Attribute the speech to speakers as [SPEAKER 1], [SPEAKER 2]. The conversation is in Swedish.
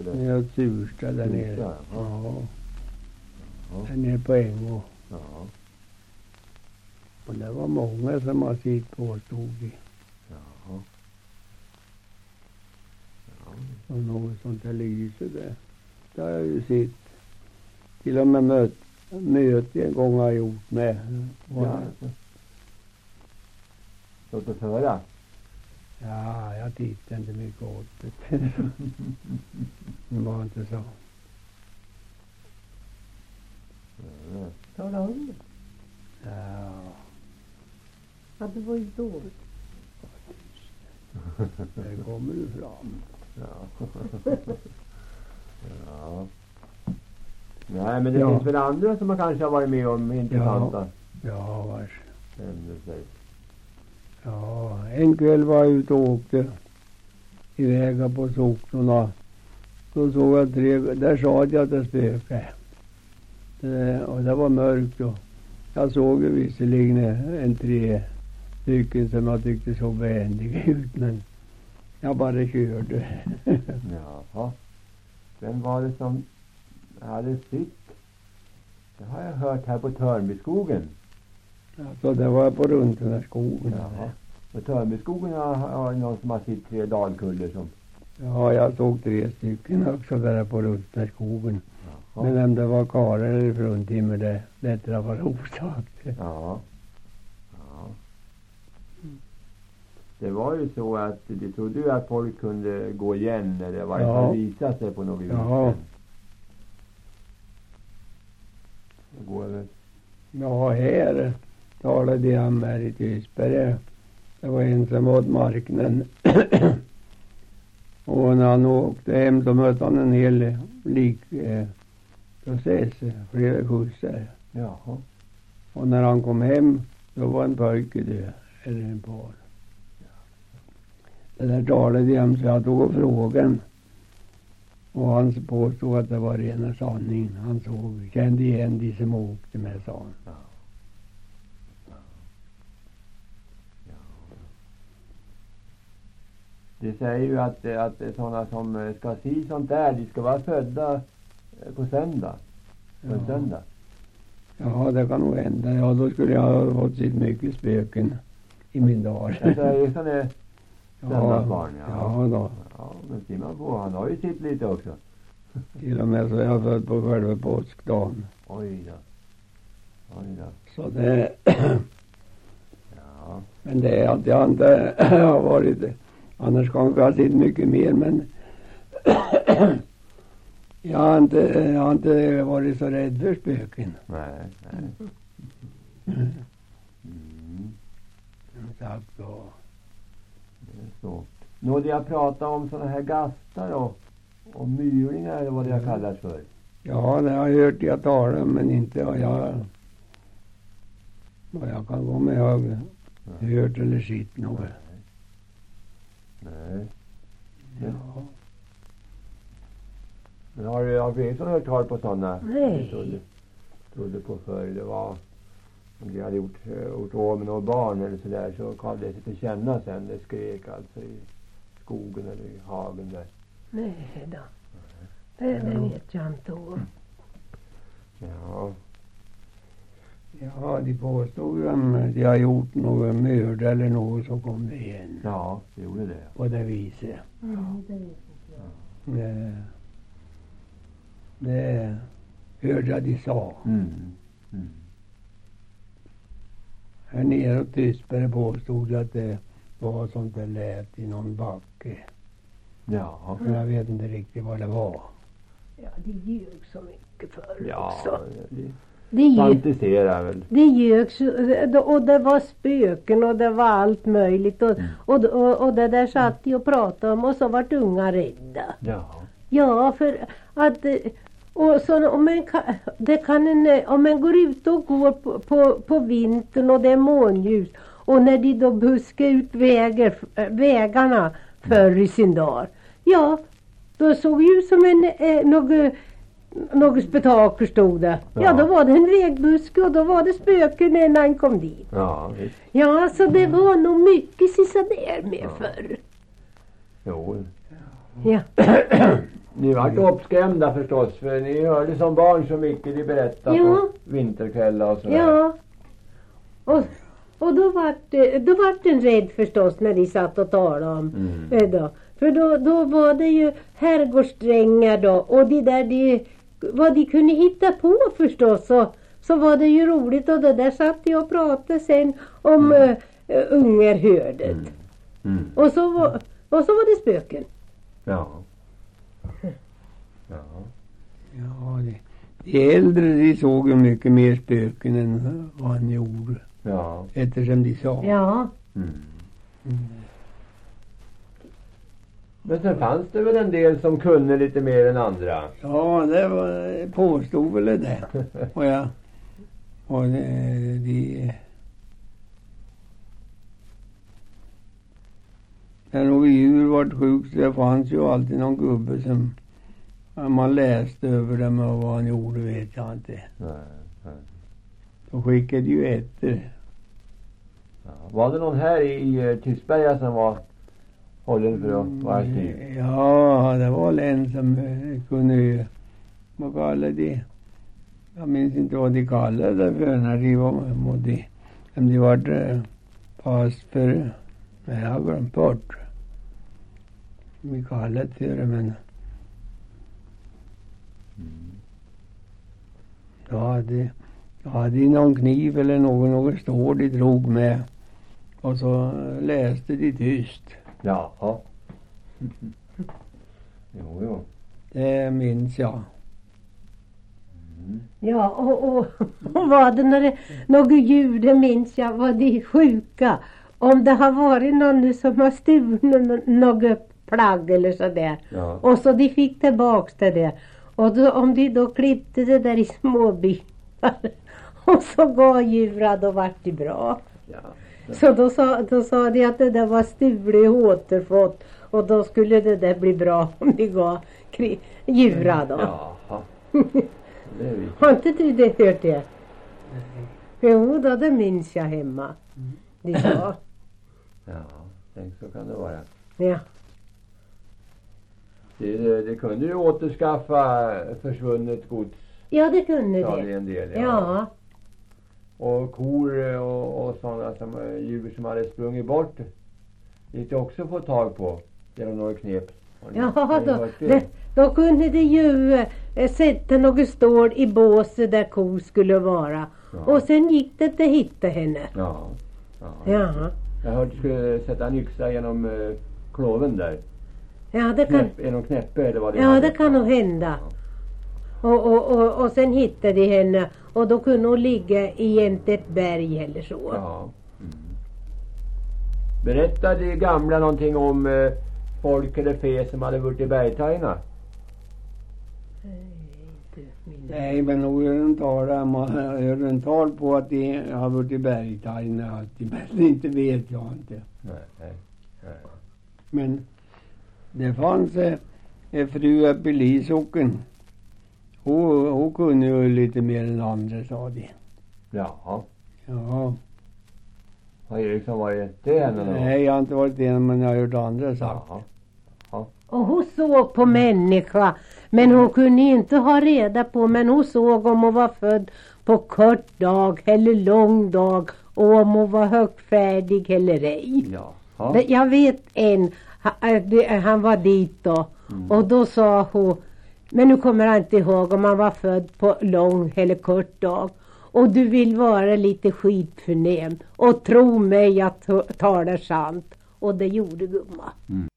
[SPEAKER 1] eller?
[SPEAKER 2] Ja, Sursta där nere.
[SPEAKER 1] Sursta,
[SPEAKER 2] Ja.
[SPEAKER 1] Ja.
[SPEAKER 2] Där nere på Ängå.
[SPEAKER 1] Ja.
[SPEAKER 2] Och det var många som har sitt påstod vi.
[SPEAKER 1] Ja. Ja.
[SPEAKER 2] Och något sånt där lyse där. Där har jag ju sett. Till och med möte en gång har jag gjort med.
[SPEAKER 1] Ja. Låt oss höra.
[SPEAKER 2] Ja, jag tittar inte mycket åt det. Det var inte så.
[SPEAKER 1] Ja.
[SPEAKER 3] Tala om det.
[SPEAKER 2] Ja.
[SPEAKER 3] Ja, det var ju dåligt.
[SPEAKER 2] Där kommer du fram.
[SPEAKER 1] Ja. Ja. Nej, men det
[SPEAKER 2] Ja.
[SPEAKER 1] finns väl andra som man kanske har varit med om intressanta
[SPEAKER 2] Ja, vars.
[SPEAKER 1] händelser.
[SPEAKER 2] Ja, en kväll var jag ute och åkte iväg på socknorna. Då såg jag där sa jag att det spökade. Och det var mörkt då. Jag såg ju visserligen en 3 stycken som jag tyckte såg vänliga ut, men jag bara körde.
[SPEAKER 1] Jaha. Vem var det som hade sitt? Det har jag hört här på Törnbyskogen.
[SPEAKER 2] Så det var på runt den här skogen.
[SPEAKER 1] Jaha. På Törnbyskogen har någon som har sitt 3 dalkuller som...
[SPEAKER 2] Ja, jag såg 3 stycken också där på runt den här skogen.
[SPEAKER 1] Jaha.
[SPEAKER 2] Men vem det var karlar eller fruntimmer, det bättre var osagt.
[SPEAKER 1] Ja. Ja. Det var ju så att du trodde ju att folk kunde gå igen eller i varje fall visa sig på något vis.
[SPEAKER 2] Ja.
[SPEAKER 1] Det går väl.
[SPEAKER 2] Ja, här talade jag med i Tysberg. Det var en som åt marknaden. Och när han åkte hem så mötte han en hel process, flera skjutsar.
[SPEAKER 1] Jaha.
[SPEAKER 2] Och när han kom hem då var en pojke död, eller en par. Det där talade jag om så jag tog och frågan. Och han påstod att det var rena sanningen. Han kände igen de som åkte med, sa han.
[SPEAKER 1] Ja. Ja. Det säger ju att sådana som ska se sånt där, de ska vara födda på söndag. På en söndag.
[SPEAKER 2] Ja, det kan nog hända. Ja, då skulle jag ha fått sitt mycket spöken i min dag.
[SPEAKER 1] Jag säger sån är söndagsbarn, ja.
[SPEAKER 2] Ja då.
[SPEAKER 1] Ja, men ser man på, han har ju sitt lite också.
[SPEAKER 2] Till och med så är jag född på själva påskdagen.
[SPEAKER 1] Oj då. Oj då.
[SPEAKER 2] Så det...
[SPEAKER 1] Ja.
[SPEAKER 2] Men det är att jag inte har varit... Annars kanske jag har sett mycket mer, men... jag har inte varit så rädd för spöken.
[SPEAKER 1] Nej.
[SPEAKER 2] Tack då.
[SPEAKER 1] Det är så. Nådde jag prata om sådana här gastar och mylingar eller vad det kallas för?
[SPEAKER 2] Ja, det har jag hört jag tala om, men inte har jag... Vad jag kan gå med ihåg. Hört eller sett något.
[SPEAKER 1] Nej.
[SPEAKER 2] Ja.
[SPEAKER 1] Men har du hört talas på sådana?
[SPEAKER 3] Nej.
[SPEAKER 1] Trodde på förr. Det var om de hade gjort av med några barn eller sådär, så gav det sig till känna sen. Det skrek alltså i skogen eller i hagen där.
[SPEAKER 3] Nej då. Det vet jag inte om.
[SPEAKER 1] Ja.
[SPEAKER 2] Ja, de påstod ju om de har gjort något mörd eller något, så kom det igen.
[SPEAKER 1] Ja, det gjorde det.
[SPEAKER 2] På det viset.
[SPEAKER 3] Ja, det vet jag.
[SPEAKER 2] Det hörde jag de sa. Här nere åt Tysberg påstod jag att det var sånt där lät i någon backe.
[SPEAKER 1] Ja.
[SPEAKER 2] Men jag vet inte riktigt vad det var.
[SPEAKER 3] Ja, det ljög så mycket förr
[SPEAKER 1] Ja,
[SPEAKER 3] också.
[SPEAKER 1] det fantiserar väl.
[SPEAKER 3] Det ljög så, och det var spöken och det var allt möjligt. Och det där satt de och pratade om, och så vart unga rädda.
[SPEAKER 1] Ja.
[SPEAKER 3] Ja, för att... Och så om man går ut och går på vintern och det är månljus, och när de då buskar ut vägarna förr i sin dag. Ja, då såg ju som något spektakel stod där. Ja, då var det en vägbuske och då var det spöken när han kom dit.
[SPEAKER 1] Ja, visst.
[SPEAKER 3] Ja, så det var nog mycket sisa där med förr.
[SPEAKER 1] Jo.
[SPEAKER 3] Ja.
[SPEAKER 1] Ni var uppskrämda förstås, för ni hörde som barn så mycket de berättade på vinterkvällar och sådär.
[SPEAKER 3] Ja. Och då var den rädd förstås när de satt och talade om då. För då var det ju herrgårdssträngar då. Och vad de kunde hitta på förstås. Så var det ju roligt. Och det där satt jag och pratade sen om ungerhördet. Och så var det spöken.
[SPEAKER 1] Ja.
[SPEAKER 2] Ja, de äldre de såg ju mycket mer spöken än vad han gjorde.
[SPEAKER 1] Ja.
[SPEAKER 2] Eftersom de sa.
[SPEAKER 3] Ja.
[SPEAKER 1] Men sen fanns det väl en del som kunde lite mer än andra.
[SPEAKER 2] Ja, det påstod väl det. Och när något djur var sjukt så det fanns ju alltid någon gubbe som man läste över dem och vad han gjorde vet jag inte.
[SPEAKER 1] Nej.
[SPEAKER 2] Då skickade ju efter.
[SPEAKER 1] Ja. Var det någon här i Tystberga som var hållen för att vara styr?
[SPEAKER 2] Ja, det var en som kunde, vad kallade det? Jag minns inte vad de kallade det för när de var modig. Om de var fast för, nej jag har glömt bort. Vi kallade det för det, men ja, det hade någon kniv eller något står de drog med. Och så läste de tyst.
[SPEAKER 1] Ja. Jo.
[SPEAKER 2] Det minns jag.
[SPEAKER 3] Ja, och var det något djur, det minns jag, var de sjuka. Om det har varit någon som har stulit något plagg eller sådär.
[SPEAKER 1] Ja.
[SPEAKER 3] Och så de fick tillbaks det där. Och då, om de då klippte det där i små bitar. Och så gav djuren, då vart det bra.
[SPEAKER 1] Ja.
[SPEAKER 3] Så då sa de att det där var stulet och återfått. Och då skulle det där bli bra om de gav djuren då.
[SPEAKER 1] Jaha. Det är viktigt.
[SPEAKER 3] Har inte du det hört det? Jo då, det minns jag hemma. De sa.
[SPEAKER 1] Ja, tänk så kan det vara.
[SPEAKER 3] Ja.
[SPEAKER 1] Det kunde ju återskaffa försvunnet gods.
[SPEAKER 3] Ja, det kunde
[SPEAKER 1] Ja,
[SPEAKER 3] det.
[SPEAKER 1] det är en del,
[SPEAKER 3] Ja.
[SPEAKER 1] Och kor och sådana djur som hade sprungit bort. Gick det också att få tag på genom några knep.
[SPEAKER 3] Ja, då kunde det ju sätta något stål i båset där kor skulle vara.
[SPEAKER 1] Ja.
[SPEAKER 3] Och sen gick det att hitta henne.
[SPEAKER 1] Ja.
[SPEAKER 3] Ja.
[SPEAKER 1] Jag hörde att du skulle sätta en yxa genom kloven där.
[SPEAKER 3] Ja, det kan.
[SPEAKER 1] Genom knäppe eller vad det
[SPEAKER 3] Ja,
[SPEAKER 1] hade.
[SPEAKER 3] det kan nog hända. Och sen hittade de henne. Och då kunde hon ligga i ett berg eller så.
[SPEAKER 1] Ja. Berättade de gamla någonting om folk eller fe som hade varit i bergtajna?
[SPEAKER 2] Nej, men nog är den tal på att de har varit i bergtajna. Men inte vet jag inte.
[SPEAKER 1] Nej.
[SPEAKER 2] Men det fanns en fru uppe i Lisocken. Hon kunde ju lite mer än andra, sa de.
[SPEAKER 1] Jaha.
[SPEAKER 2] Ja.
[SPEAKER 1] Har Eriksson varit det än eller?
[SPEAKER 2] Nej, jag har inte varit det, men jag har hört andra sagt.
[SPEAKER 1] Jaha.
[SPEAKER 3] Och hon såg på människa. Men hon kunde inte ha reda på. Men hon såg om hon var född på kort dag eller lång dag. Och om hon var högfärdig eller ej.
[SPEAKER 1] Jaha.
[SPEAKER 3] Jag vet han var dit då. Och då sa hon. Men nu kommer jag inte ihåg om han var född på lång eller kort dag. Och du vill vara lite skitförnäm. Och tro mig att talar sant. Och det gjorde gumma.